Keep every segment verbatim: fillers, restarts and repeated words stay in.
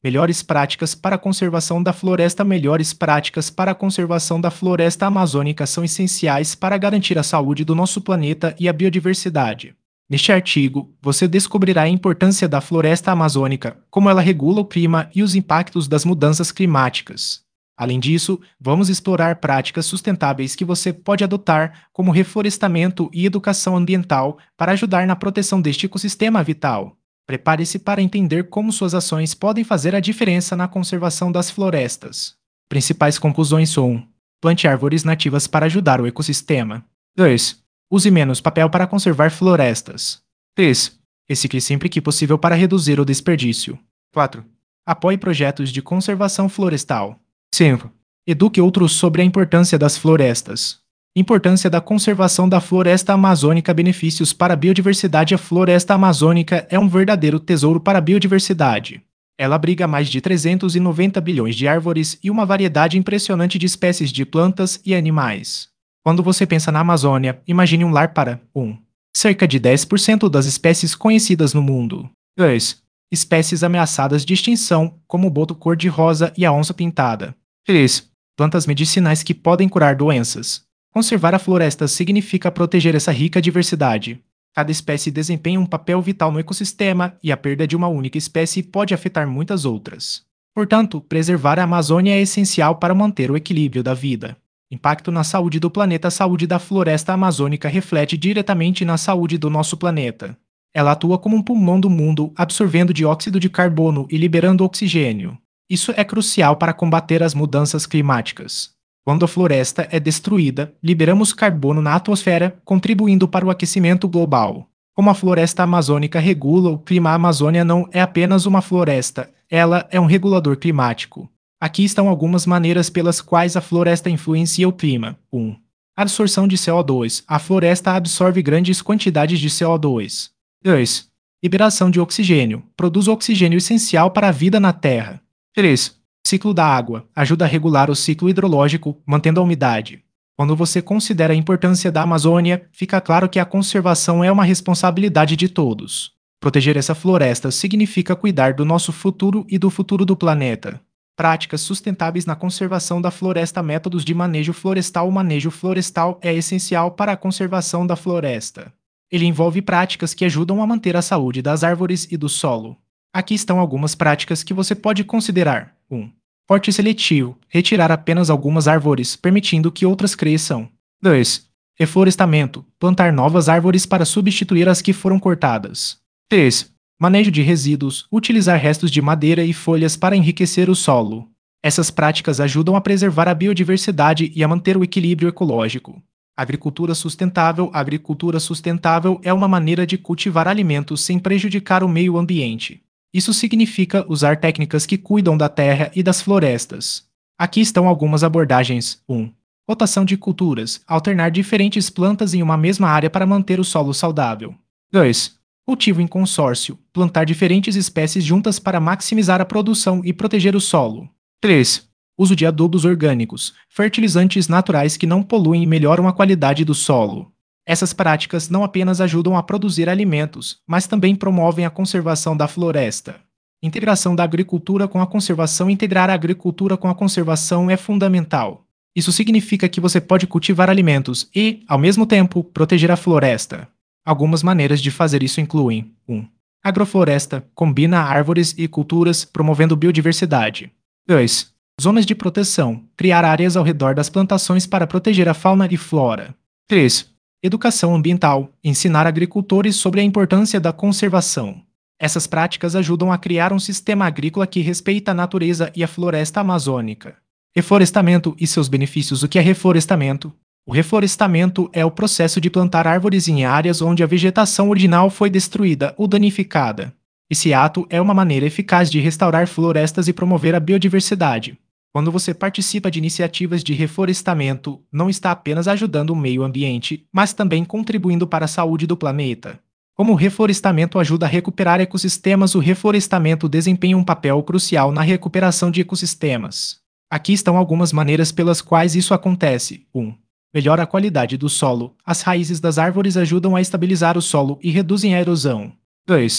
Melhores práticas para a conservação da floresta. Melhores práticas para a conservação da floresta amazônica são essenciais para garantir a saúde do nosso planeta e a biodiversidade. Neste artigo, você descobrirá a importância da floresta amazônica, como ela regula o clima e os impactos das mudanças climáticas. Além disso, vamos explorar práticas sustentáveis que você pode adotar, como reflorestamento e educação ambiental, para ajudar na proteção deste ecossistema vital. Prepare-se para entender como suas ações podem fazer a diferença na conservação das florestas. Principais conclusões são: plante árvores nativas para ajudar o ecossistema. dois. Use menos papel para conservar florestas. três. Recicle sempre que possível para reduzir o desperdício. quatro. Apoie projetos de conservação florestal. cinco. Eduque outros sobre a importância das florestas. Importância da conservação da floresta amazônica. Benefícios para a biodiversidade. A floresta amazônica é um verdadeiro tesouro para a biodiversidade. Ela abriga mais de trezentos e noventa bilhões de árvores e uma variedade impressionante de espécies de plantas e animais. Quando você pensa na Amazônia, imagine um lar para um. Cerca de dez por cento das espécies conhecidas no mundo. dois. Espécies ameaçadas de extinção, como o boto cor-de-rosa e a onça-pintada. três. Plantas medicinais que podem curar doenças. Conservar a floresta significa proteger essa rica diversidade. Cada espécie desempenha um papel vital no ecossistema e a perda de uma única espécie pode afetar muitas outras. Portanto, preservar a Amazônia é essencial para manter o equilíbrio da vida. Impacto na saúde do planeta. A saúde da floresta amazônica reflete diretamente na saúde do nosso planeta. Ela atua como um pulmão do mundo, absorvendo dióxido de carbono e liberando oxigênio. Isso é crucial para combater as mudanças climáticas. Quando a floresta é destruída, liberamos carbono na atmosfera, contribuindo para o aquecimento global. Como a floresta amazônica regula o clima, a Amazônia não é apenas uma floresta, ela é um regulador climático. Aqui estão algumas maneiras pelas quais a floresta influencia o clima. um. Absorção de C O dois. A floresta absorve grandes quantidades de C O dois. dois. Liberação de oxigênio. Produz oxigênio essencial para a vida na Terra. três. Ciclo da água. Ajuda a regular o ciclo hidrológico, mantendo a umidade. Quando você considera a importância da Amazônia, fica claro que a conservação é uma responsabilidade de todos. Proteger essa floresta significa cuidar do nosso futuro e do futuro do planeta. Práticas sustentáveis na conservação da floresta. Métodos de manejo florestal. O manejo florestal é essencial para a conservação da floresta. Ele envolve práticas que ajudam a manter a saúde das árvores e do solo. Aqui estão algumas práticas que você pode considerar. um. Corte seletivo. Retirar apenas algumas árvores, permitindo que outras cresçam. dois. Reflorestamento. Plantar novas árvores para substituir as que foram cortadas. três. Manejo de resíduos. Utilizar restos de madeira e folhas para enriquecer o solo. Essas práticas ajudam a preservar a biodiversidade e a manter o equilíbrio ecológico. Agricultura sustentável. A agricultura sustentável é uma maneira de cultivar alimentos sem prejudicar o meio ambiente. Isso significa usar técnicas que cuidam da terra e das florestas. Aqui estão algumas abordagens. um. Rotação de culturas. Alternar diferentes plantas em uma mesma área para manter o solo saudável. dois. Cultivo em consórcio. Plantar diferentes espécies juntas para maximizar a produção e proteger o solo. três. Uso de adubos orgânicos. Fertilizantes naturais que não poluem e melhoram a qualidade do solo. Essas práticas não apenas ajudam a produzir alimentos, mas também promovem a conservação da floresta. Integração da agricultura com a conservação. Integrar a agricultura com a conservação é fundamental. Isso significa que você pode cultivar alimentos e, ao mesmo tempo, proteger a floresta. Algumas maneiras de fazer isso incluem: um. Agrofloresta. Combina árvores e culturas, promovendo biodiversidade. dois. Zonas de proteção. Criar áreas ao redor das plantações para proteger a fauna e flora. três. Educação ambiental. Ensinar agricultores sobre a importância da conservação. Essas práticas ajudam a criar um sistema agrícola que respeita a natureza e a floresta amazônica. Reflorestamento e seus benefícios. O que é reflorestamento? O reflorestamento é o processo de plantar árvores em áreas onde a vegetação original foi destruída ou danificada. Esse ato é uma maneira eficaz de restaurar florestas e promover a biodiversidade. Quando você participa de iniciativas de reflorestamento, não está apenas ajudando o meio ambiente, mas também contribuindo para a saúde do planeta. Como o reflorestamento ajuda a recuperar ecossistemas, o reflorestamento desempenha um papel crucial na recuperação de ecossistemas. Aqui estão algumas maneiras pelas quais isso acontece. um. Melhora a qualidade do solo. As raízes das árvores ajudam a estabilizar o solo e reduzem a erosão. dois.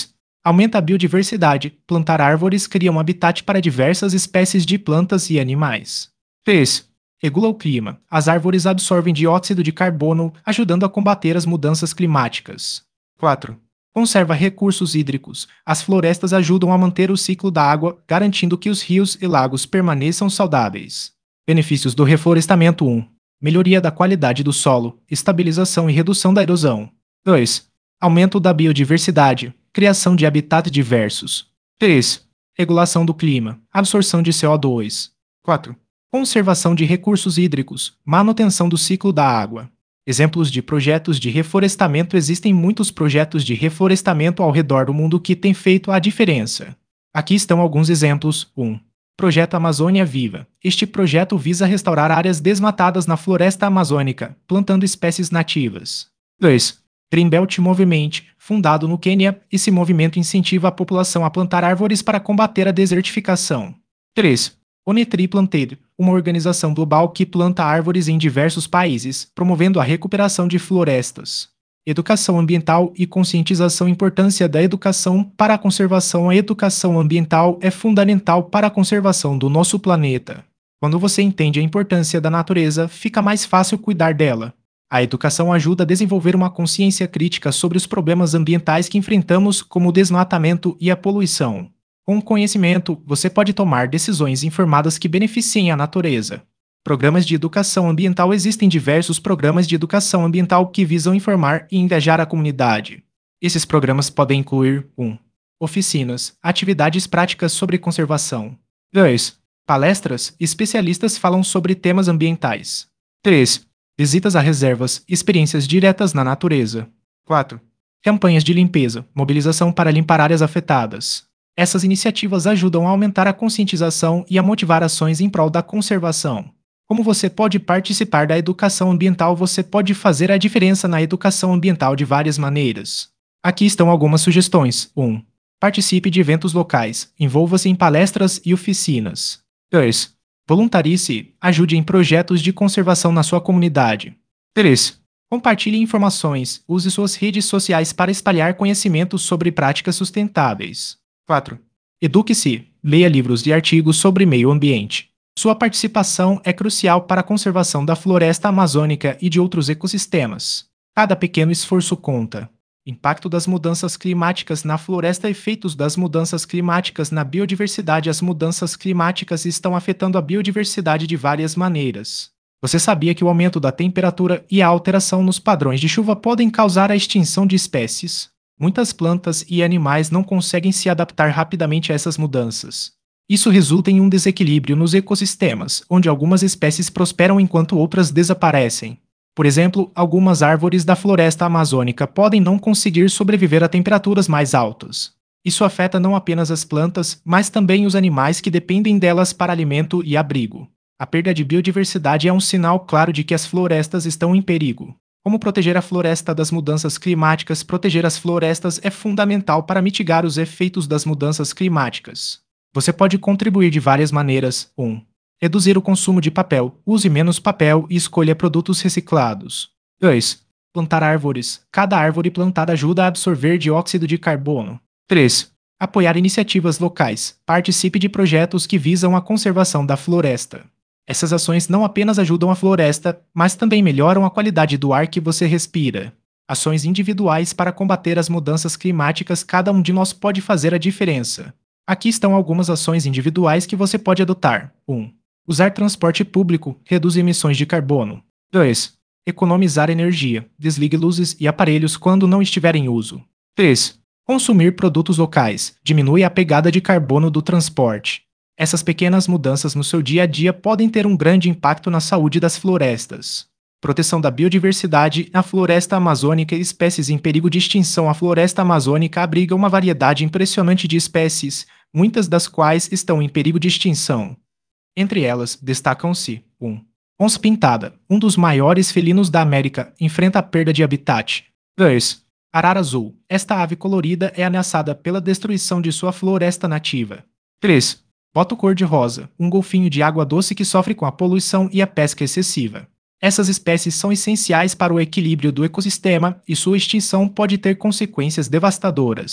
Aumenta a biodiversidade. Plantar árvores cria um habitat para diversas espécies de plantas e animais. três. Regula o clima. As árvores absorvem dióxido de carbono, ajudando a combater as mudanças climáticas. quatro. Conserva recursos hídricos. As florestas ajudam a manter o ciclo da água, garantindo que os rios e lagos permaneçam saudáveis. Benefícios do reflorestamento. um. Melhoria da qualidade do solo, estabilização e redução da erosão. dois. Aumento da biodiversidade, criação de habitats diversos. três. Regulação do clima, absorção de C O dois. quatro. Conservação de recursos hídricos, manutenção do ciclo da água. Exemplos de projetos de reflorestamento. Existem muitos projetos de reflorestamento ao redor do mundo que têm feito a diferença. Aqui estão alguns exemplos. um. Projeto Amazônia Viva. Este projeto visa restaurar áreas desmatadas na floresta amazônica, plantando espécies nativas. dois. Greenbelt Movement, fundado no Quênia, esse movimento incentiva a população a plantar árvores para combater a desertificação. três. One-Tree Planted, uma organização global que planta árvores em diversos países, promovendo a recuperação de florestas. Educação ambiental e conscientização. Importância da educação para a conservação. A educação ambiental é fundamental para a conservação do nosso planeta. Quando você entende a importância da natureza, fica mais fácil cuidar dela. A educação ajuda a desenvolver uma consciência crítica sobre os problemas ambientais que enfrentamos, como o desmatamento e a poluição. Com o conhecimento, você pode tomar decisões informadas que beneficiem a natureza. Programas de educação ambiental. Existem diversos programas de educação ambiental que visam informar e engajar a comunidade. Esses programas podem incluir um. Oficinas, atividades práticas sobre conservação. dois. Palestras, especialistas falam sobre temas ambientais. três. Visitas a reservas, experiências diretas na natureza. quatro. Campanhas de limpeza, mobilização para limpar áreas afetadas. Essas iniciativas ajudam a aumentar a conscientização e a motivar ações em prol da conservação. Como você pode participar da educação ambiental? Você pode fazer a diferença na educação ambiental de várias maneiras. Aqui estão algumas sugestões. um. Participe de eventos locais. Envolva-se em palestras e oficinas. dois. Voluntarie-se. Ajude em projetos de conservação na sua comunidade. três. Compartilhe informações. Use suas redes sociais para espalhar conhecimento sobre práticas sustentáveis. quatro. Eduque-se. Leia livros e artigos sobre meio ambiente. Sua participação é crucial para a conservação da floresta amazônica e de outros ecossistemas. Cada pequeno esforço conta. Impacto das mudanças climáticas na floresta. Efeitos das mudanças climáticas na biodiversidade. As mudanças climáticas estão afetando a biodiversidade de várias maneiras. Você sabia que o aumento da temperatura e a alteração nos padrões de chuva podem causar a extinção de espécies? Muitas plantas e animais não conseguem se adaptar rapidamente a essas mudanças. Isso resulta em um desequilíbrio nos ecossistemas, onde algumas espécies prosperam enquanto outras desaparecem. Por exemplo, algumas árvores da floresta amazônica podem não conseguir sobreviver a temperaturas mais altas. Isso afeta não apenas as plantas, mas também os animais que dependem delas para alimento e abrigo. A perda de biodiversidade é um sinal claro de que as florestas estão em perigo. Como proteger a floresta das mudanças climáticas? Proteger as florestas é fundamental para mitigar os efeitos das mudanças climáticas. Você pode contribuir de várias maneiras. um. Reduzir o consumo de papel. Use menos papel e escolha produtos reciclados. dois. Plantar árvores. Cada árvore plantada ajuda a absorver dióxido de carbono. três. Apoiar iniciativas locais. Participe de projetos que visam a conservação da floresta. Essas ações não apenas ajudam a floresta, mas também melhoram a qualidade do ar que você respira. Ações individuais para combater as mudanças climáticas. Cada um de nós pode fazer a diferença. Aqui estão algumas ações individuais que você pode adotar. um. Usar transporte público. Reduz emissões de carbono. dois. Economizar energia. Desligue luzes e aparelhos quando não estiver em uso. três. Consumir produtos locais. Diminui a pegada de carbono do transporte. Essas pequenas mudanças no seu dia a dia podem ter um grande impacto na saúde das florestas. Proteção da biodiversidade. A floresta amazônica e espécies em perigo de extinção. A floresta amazônica abriga uma variedade impressionante de espécies, muitas das quais estão em perigo de extinção. Entre elas, destacam-se um. Onça pintada, um dos maiores felinos da América, enfrenta a perda de habitat. dois. Arara azul. Esta ave colorida é ameaçada pela destruição de sua floresta nativa. três. Boto cor-de-rosa, um golfinho de água doce que sofre com a poluição e a pesca excessiva. Essas espécies são essenciais para o equilíbrio do ecossistema e sua extinção pode ter consequências devastadoras.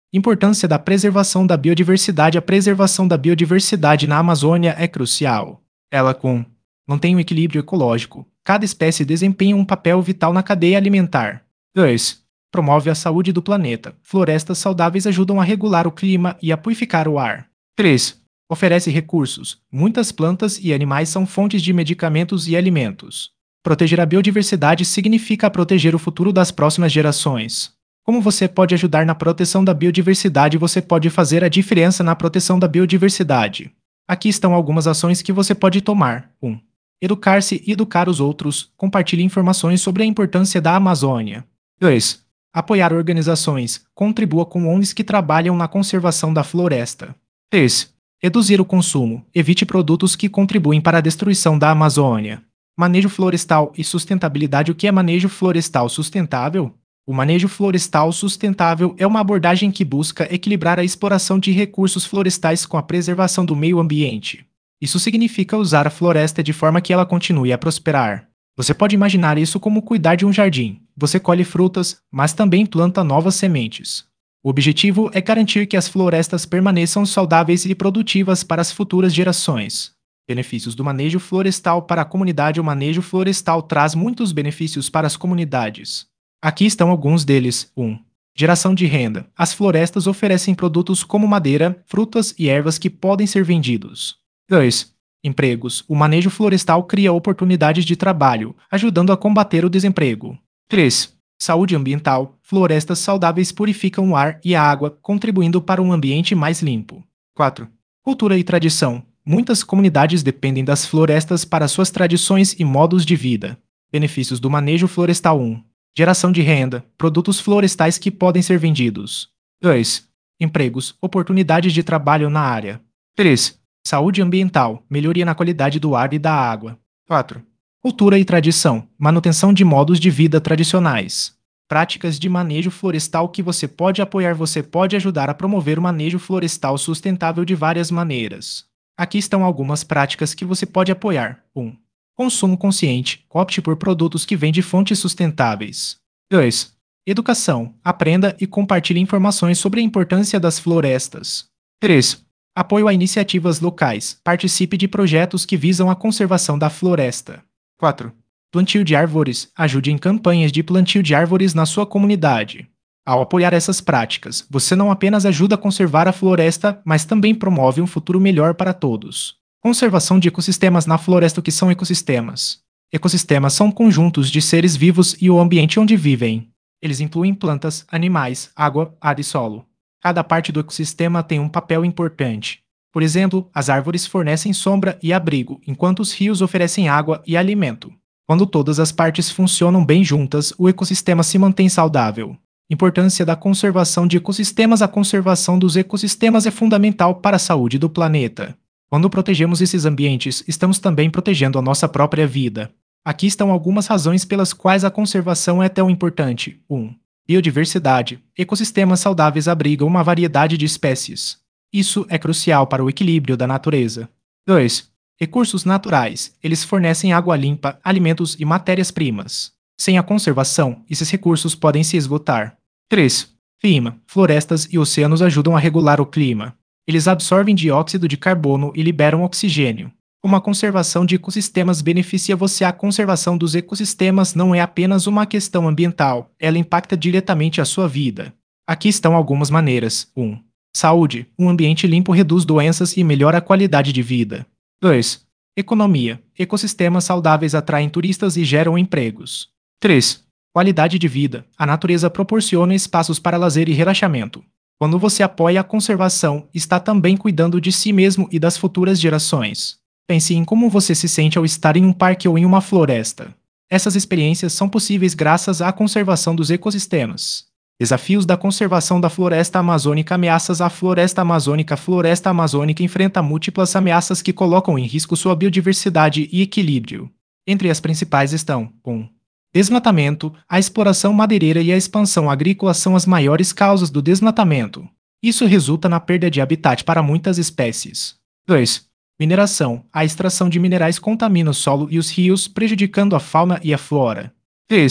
Importância da preservação da biodiversidade. A preservação da biodiversidade na Amazônia é crucial. Ela com mantém um equilíbrio ecológico. Cada espécie desempenha um papel vital na cadeia alimentar. dois. Promove a saúde do planeta. Florestas saudáveis ajudam a regular o clima e a purificar o ar. três. Oferece recursos. Muitas plantas e animais são fontes de medicamentos e alimentos. Proteger a biodiversidade significa proteger o futuro das próximas gerações. Como você pode ajudar na proteção da biodiversidade? Você pode fazer a diferença na proteção da biodiversidade. Aqui estão algumas ações que você pode tomar. um. Educar-se e educar os outros. Compartilhe informações sobre a importância da Amazônia. dois. Apoiar organizações. Contribua com O N Gs que trabalham na conservação da floresta. três. Reduzir o consumo. Evite produtos que contribuem para a destruição da Amazônia. Manejo florestal e sustentabilidade. O que é manejo florestal sustentável? O manejo florestal sustentável é uma abordagem que busca equilibrar a exploração de recursos florestais com a preservação do meio ambiente. Isso significa usar a floresta de forma que ela continue a prosperar. Você pode imaginar isso como cuidar de um jardim. Você colhe frutas, mas também planta novas sementes. O objetivo é garantir que as florestas permaneçam saudáveis e produtivas para as futuras gerações. Benefícios do manejo florestal para a comunidade. O manejo florestal traz muitos benefícios para as comunidades. Aqui estão alguns deles. um. Geração de renda. As florestas oferecem produtos como madeira, frutas e ervas que podem ser vendidos. dois. Empregos. O manejo florestal cria oportunidades de trabalho, ajudando a combater o desemprego. três. Saúde ambiental. Florestas saudáveis purificam o ar e a água, contribuindo para um ambiente mais limpo. quatro. Cultura e tradição. Muitas comunidades dependem das florestas para suas tradições e modos de vida. Benefícios do manejo florestal. um. Geração de renda. Produtos florestais que podem ser vendidos. dois. Empregos. Oportunidades de trabalho na área. três. Saúde ambiental. Melhoria na qualidade do ar e da água. quatro. Cultura e tradição. Manutenção de modos de vida tradicionais. Práticas de manejo florestal que você pode apoiar. Você pode ajudar a promover o manejo florestal sustentável de várias maneiras. Aqui estão algumas práticas que você pode apoiar. um. Consumo consciente. Opte por produtos que vêm de fontes sustentáveis. dois. Educação. Aprenda e compartilhe informações sobre a importância das florestas. três. Apoio a iniciativas locais. Participe de projetos que visam a conservação da floresta. quatro. Plantio de árvores. Ajude em campanhas de plantio de árvores na sua comunidade. Ao apoiar essas práticas, você não apenas ajuda a conservar a floresta, mas também promove um futuro melhor para todos. Conservação de ecossistemas na floresta. O que são ecossistemas? Ecossistemas são conjuntos de seres vivos e o ambiente onde vivem. Eles incluem plantas, animais, água, ar e solo. Cada parte do ecossistema tem um papel importante. Por exemplo, as árvores fornecem sombra e abrigo, enquanto os rios oferecem água e alimento. Quando todas as partes funcionam bem juntas, o ecossistema se mantém saudável. Importância da conservação de ecossistemas. A conservação dos ecossistemas é fundamental para a saúde do planeta. Quando protegemos esses ambientes, estamos também protegendo a nossa própria vida. Aqui estão algumas razões pelas quais a conservação é tão importante. um. Biodiversidade. Ecossistemas saudáveis abrigam uma variedade de espécies. Isso é crucial para o equilíbrio da natureza. dois. Recursos naturais. Eles fornecem água limpa, alimentos e matérias-primas. Sem a conservação, esses recursos podem se esgotar. três. Clima. Florestas e oceanos ajudam a regular o clima. Eles absorvem dióxido de carbono e liberam oxigênio. Como a conservação de ecossistemas beneficia você? A conservação dos ecossistemas não é apenas uma questão ambiental, ela impacta diretamente a sua vida. Aqui estão algumas maneiras. um. Saúde. Um ambiente limpo reduz doenças e melhora a qualidade de vida. dois. Economia. Ecossistemas saudáveis atraem turistas e geram empregos. três. Qualidade de vida. A natureza proporciona espaços para lazer e relaxamento. Quando você apoia a conservação, está também cuidando de si mesmo e das futuras gerações. Pense em como você se sente ao estar em um parque ou em uma floresta. Essas experiências são possíveis graças à conservação dos ecossistemas. Desafios da conservação da floresta amazônica. Ameaças à floresta amazônica. A floresta amazônica enfrenta múltiplas ameaças que colocam em risco sua biodiversidade e equilíbrio. Entre as principais estão: um. Desmatamento. A exploração madeireira e a expansão agrícola são as maiores causas do desmatamento. Isso resulta na perda de habitat para muitas espécies. dois. Mineração. A extração de minerais contamina o solo e os rios, prejudicando a fauna e a flora. três.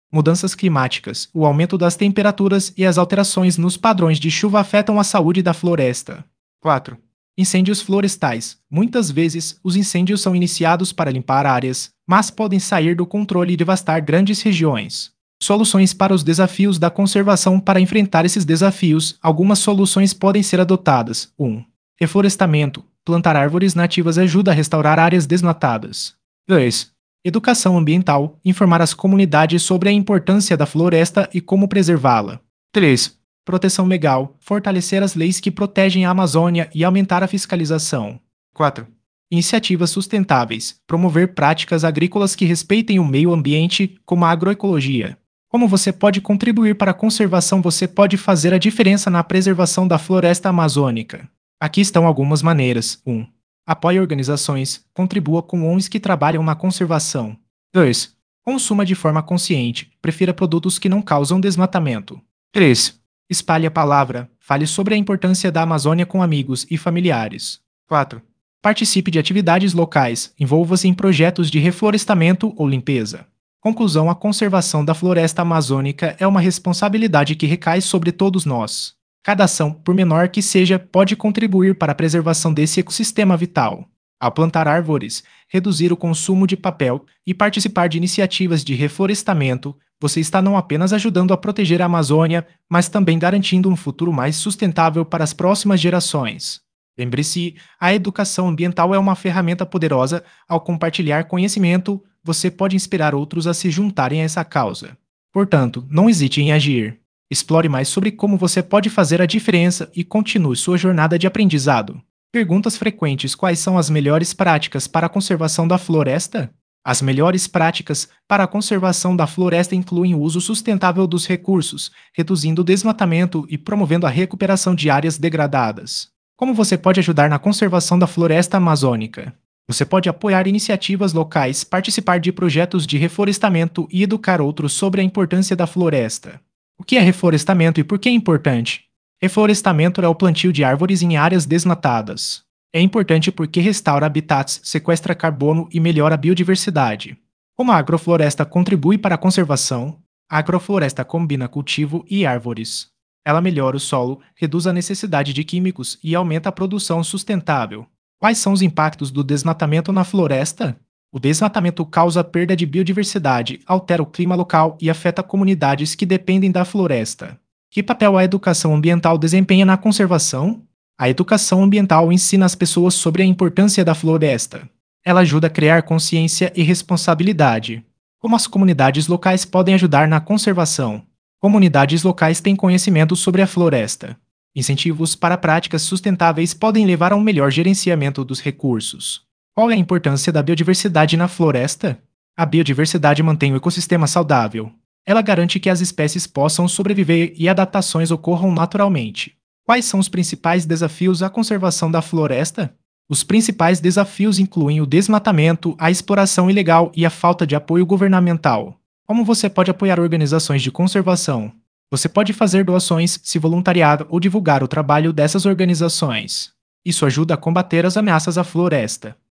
Mudanças climáticas, o aumento das temperaturas e as alterações nos padrões de chuva afetam a saúde da floresta. quatro. Incêndios florestais. Muitas vezes, os incêndios são iniciados para limpar áreas, mas podem sair do controle e devastar grandes regiões. Soluções para os desafios da conservação. Para enfrentar esses desafios, algumas soluções podem ser adotadas. um. Reflorestamento. Plantar árvores nativas ajuda a restaurar áreas desmatadas. dois. Educação ambiental. Informar as comunidades sobre a importância da floresta e como preservá-la. três. Proteção legal. Fortalecer as leis que protegem a Amazônia e aumentar a fiscalização. quatro. Iniciativas sustentáveis. Promover práticas agrícolas que respeitem o meio ambiente, como a agroecologia. Como você pode contribuir para a conservação? Você pode fazer a diferença na preservação da floresta amazônica. Aqui estão algumas maneiras. um. Apoie organizações. Contribua com O N Gs que trabalham na conservação. dois. Consuma de forma consciente. Prefira produtos que não causam desmatamento. três. Espalhe a palavra. Fale sobre a importância da Amazônia com amigos e familiares. quatro. Participe de atividades locais. Envolva-se em projetos de reflorestamento ou limpeza. Conclusão: a conservação da floresta amazônica é uma responsabilidade que recai sobre todos nós. Cada ação, por menor que seja, pode contribuir para a preservação desse ecossistema vital. Ao plantar árvores, reduzir o consumo de papel e participar de iniciativas de reflorestamento, você está não apenas ajudando a proteger a Amazônia, mas também garantindo um futuro mais sustentável para as próximas gerações. Lembre-se, a educação ambiental é uma ferramenta poderosa. Ao compartilhar conhecimento, você pode inspirar outros a se juntarem a essa causa. Portanto, não hesite em agir. Explore mais sobre como você pode fazer a diferença e continue sua jornada de aprendizado. Perguntas frequentes: quais são as melhores práticas para a conservação da floresta? As melhores práticas para a conservação da floresta incluem o uso sustentável dos recursos, reduzindo o desmatamento e promovendo a recuperação de áreas degradadas. Como você pode ajudar na conservação da floresta amazônica? Você pode apoiar iniciativas locais, participar de projetos de reflorestamento e educar outros sobre a importância da floresta. O que é reflorestamento e por que é importante? Reflorestamento é o plantio de árvores em áreas desmatadas. É importante porque restaura habitats, sequestra carbono e melhora a biodiversidade. Como a agrofloresta contribui para a conservação? A agrofloresta combina cultivo e árvores. Ela melhora o solo, reduz a necessidade de químicos e aumenta a produção sustentável. Quais são os impactos do desmatamento na floresta? O desmatamento causa perda de biodiversidade, altera o clima local e afeta comunidades que dependem da floresta. Que papel a educação ambiental desempenha na conservação? A educação ambiental ensina as pessoas sobre a importância da floresta. Ela ajuda a criar consciência e responsabilidade. Como as comunidades locais podem ajudar na conservação? Comunidades locais têm conhecimento sobre a floresta. Incentivos para práticas sustentáveis podem levar a um melhor gerenciamento dos recursos. Qual é a importância da biodiversidade na floresta? A biodiversidade mantém o ecossistema saudável. Ela garante que as espécies possam sobreviver e adaptações ocorram naturalmente. Quais são os principais desafios à conservação da floresta? Os principais desafios incluem o desmatamento, a exploração ilegal e a falta de apoio governamental. Como você pode apoiar organizações de conservação? Você pode fazer doações, se voluntariar ou divulgar o trabalho dessas organizações. Isso ajuda a combater as ameaças à floresta.